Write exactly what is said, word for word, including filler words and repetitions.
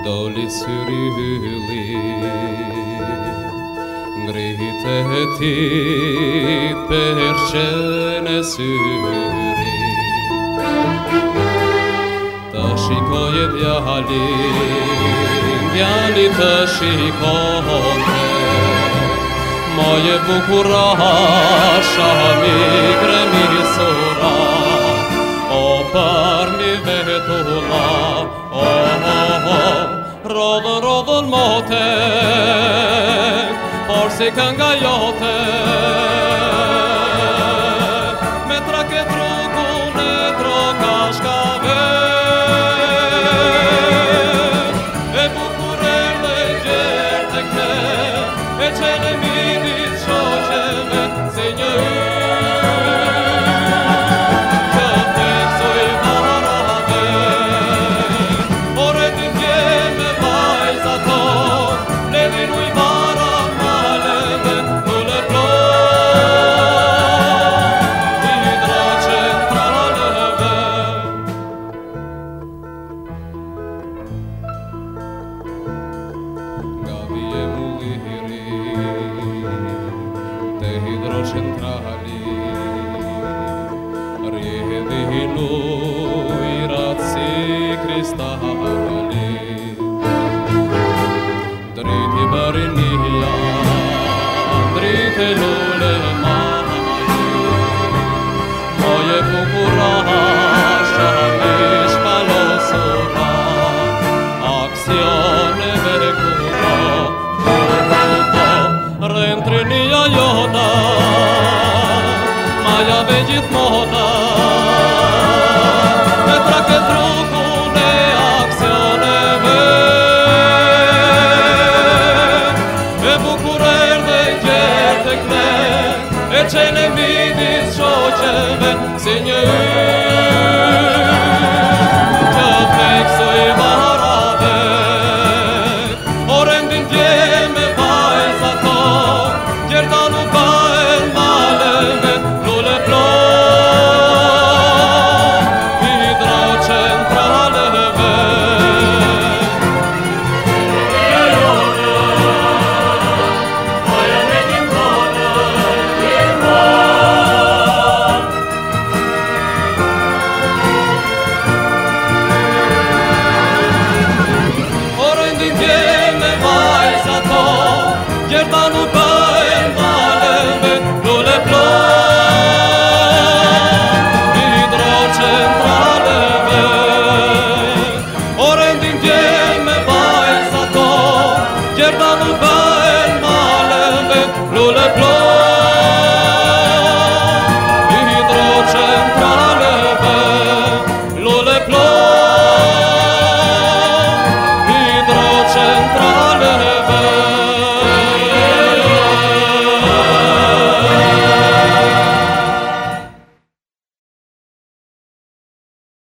dolly surili grite ti percene suri tashikoye vyali vyali tashikote moje bukurasha migre mi sora o parmi vetula o rodon rodon mote orsi kangayote metra che truco ne trocascave e bucurele gertecne e cele mini ciocele Seigneur centrali rievi lui razzi cristalli dritti barinia dritte lule mai moje bucurascia mispalosura azione vecura rentri nia iota Maja vegit moda